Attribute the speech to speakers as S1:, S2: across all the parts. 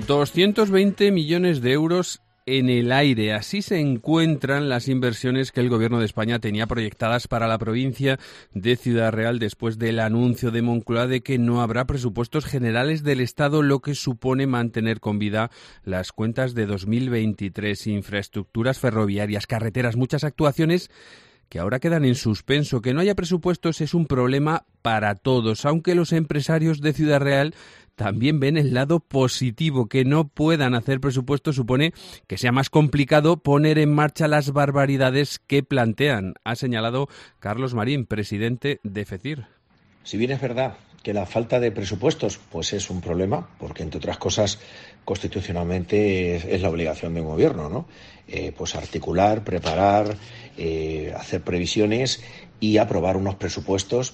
S1: 220 millones de euros en el aire. Así se encuentran las inversiones que el Gobierno de España tenía proyectadas para la provincia de Ciudad Real después del anuncio de Moncloa de que no habrá presupuestos generales del Estado, lo que supone mantener con vida las cuentas de 2023. Infraestructuras ferroviarias, carreteras, muchas actuaciones que ahora quedan en suspenso. Que no haya presupuestos es un problema para todos, aunque los empresarios de Ciudad Real también ven el lado positivo. Que no puedan hacer presupuestos supone que sea más complicado poner en marcha las barbaridades que plantean, ha señalado Carlos Marín, presidente de FECIR.
S2: Si bien es verdad que la falta de presupuestos pues es un problema, porque entre otras cosas constitucionalmente es la obligación de un gobierno, ¿no? Pues articular, preparar, hacer previsiones y aprobar unos presupuestos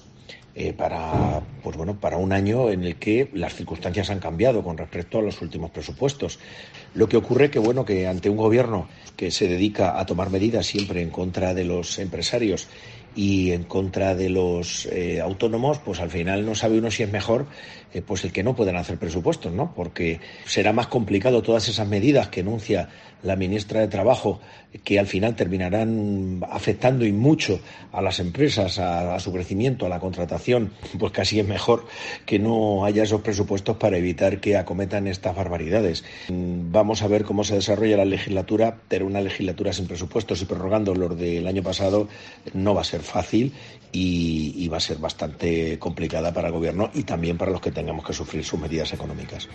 S2: para un año en el que las circunstancias han cambiado con respecto a los últimos presupuestos. Lo que ocurre que ante un gobierno que se dedica a tomar medidas siempre en contra de los empresarios y en contra de los autónomos, pues al final no sabe uno si es mejor pues el que no puedan hacer presupuestos, ¿no? Porque será más complicado todas esas medidas que enuncia la ministra de Trabajo, que al final terminarán afectando y mucho a las empresas, a su crecimiento, a la contratación. Pues casi es mejor que no haya esos presupuestos para evitar que acometan estas barbaridades. Vamos a ver cómo se desarrolla la legislatura, pero una legislatura sin presupuestos y prorrogando los del año pasado no va a ser fácil y va a ser bastante complicada para el gobierno y también para los que tengamos que sufrir sus medidas económicas.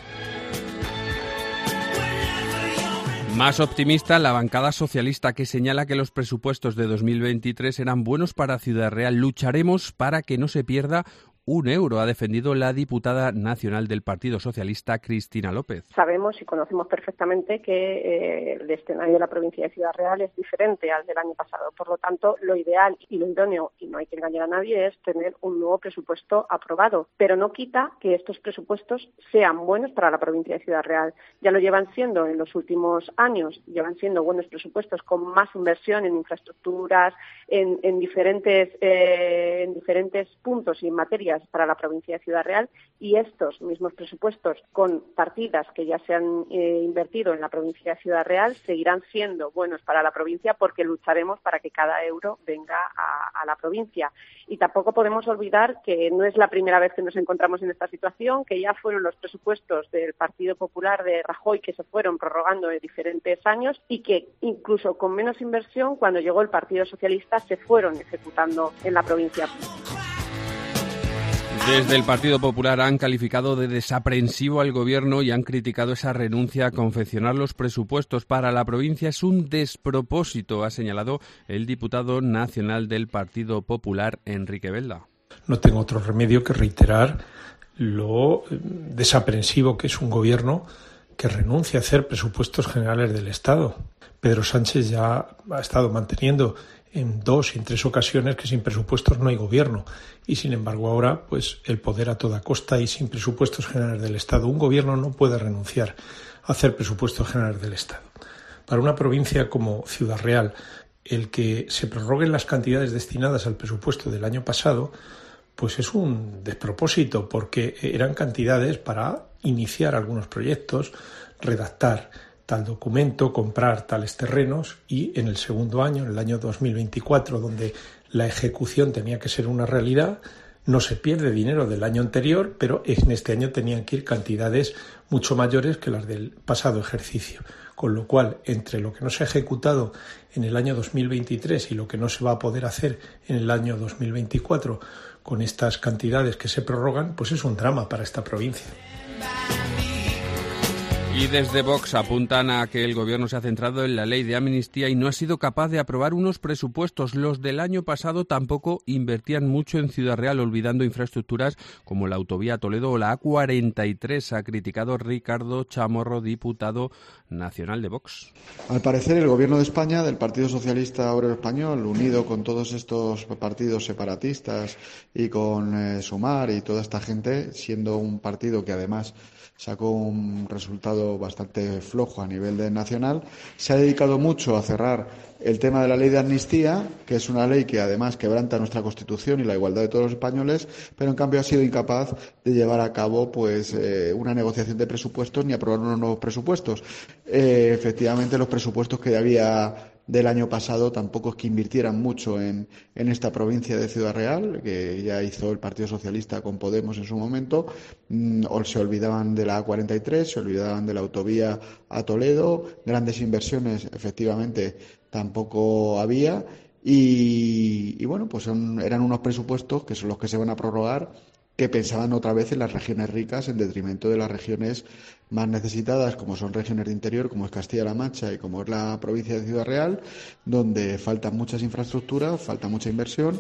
S1: Más optimista la bancada socialista, que señala que los presupuestos de 2023 eran buenos para Ciudad Real. Lucharemos para que no se pierda un euro, ha defendido la diputada nacional del Partido Socialista, Cristina López.
S3: Sabemos y conocemos perfectamente que el escenario de la provincia de Ciudad Real es diferente al del año pasado. Por lo tanto, lo ideal y lo idóneo, y no hay que engañar a nadie, es tener un nuevo presupuesto aprobado. Pero no quita que estos presupuestos sean buenos para la provincia de Ciudad Real. Ya lo llevan siendo en los últimos años, llevan siendo buenos presupuestos con más inversión en infraestructuras, en diferentes puntos y en materias para la provincia de Ciudad Real, y estos mismos presupuestos con partidas que ya se han invertido en la provincia de Ciudad Real seguirán siendo buenos para la provincia, porque lucharemos para que cada euro venga a la provincia. Y tampoco podemos olvidar que no es la primera vez que nos encontramos en esta situación, que ya fueron los presupuestos del Partido Popular de Rajoy que se fueron prorrogando de diferentes años y que incluso con menos inversión, cuando llegó el Partido Socialista, se fueron ejecutando en la provincia.
S1: Desde el Partido Popular han calificado de desaprensivo al Gobierno y han criticado esa renuncia a confeccionar los presupuestos para la provincia. Es un despropósito, ha señalado el diputado nacional del Partido Popular, Enrique Belda.
S4: No tengo otro remedio que reiterar lo desaprensivo que es un Gobierno que renuncia a hacer presupuestos generales del Estado. Pedro Sánchez ya ha estado manteniendo en 2 y en 3 ocasiones que sin presupuestos no hay gobierno, y sin embargo ahora pues el poder a toda costa y sin presupuestos generales del Estado. Un gobierno no puede renunciar a hacer presupuestos generales del Estado. Para una provincia como Ciudad Real, el que se prorroguen las cantidades destinadas al presupuesto del año pasado pues es un despropósito, porque eran cantidades para iniciar algunos proyectos, redactar tal documento, comprar tales terrenos, y en el segundo año, en el año 2024, donde la ejecución tenía que ser una realidad, no se pierde dinero del año anterior, pero en este año tenían que ir cantidades mucho mayores que las del pasado ejercicio. Con lo cual, entre lo que no se ha ejecutado en el año 2023 y lo que no se va a poder hacer en el año 2024 con estas cantidades que se prorrogan, pues es un drama para esta provincia.
S1: Y desde Vox apuntan a que el Gobierno se ha centrado en la ley de amnistía y no ha sido capaz de aprobar unos presupuestos. Los del año pasado tampoco invertían mucho en Ciudad Real, olvidando infraestructuras como la autovía Toledo o la A43, ha criticado Ricardo Chamorro, diputado nacional de Vox.
S5: Al parecer, el Gobierno de España, del Partido Socialista Obrero Español, unido con todos estos partidos separatistas y con Sumar y toda esta gente, siendo un partido que además sacó un resultado quedado bastante flojo a nivel nacional. Se ha dedicado mucho a cerrar el tema de la ley de amnistía, que es una ley que además quebranta nuestra Constitución y la igualdad de todos los españoles, pero en cambio ha sido incapaz de llevar a cabo una negociación de presupuestos ni aprobar unos nuevos presupuestos. Efectivamente, los presupuestos que había del año pasado tampoco es que invirtieran mucho en esta provincia de Ciudad Real, que ya hizo el Partido Socialista con Podemos en su momento, o se olvidaban de la A43, se olvidaban de la autovía a Toledo, grandes inversiones efectivamente tampoco había, y bueno, pues eran unos presupuestos que son los que se van a prorrogar, que pensaban otra vez en las regiones ricas en detrimento de las regiones más necesitadas, como son regiones de interior, como es Castilla-La Mancha y como es la provincia de Ciudad Real, donde faltan muchas infraestructuras, falta mucha inversión.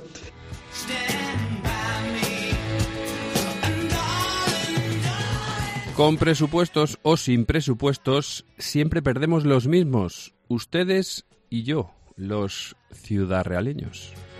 S1: Con presupuestos o sin presupuestos, siempre perdemos los mismos, ustedes y yo, los ciudadraleños.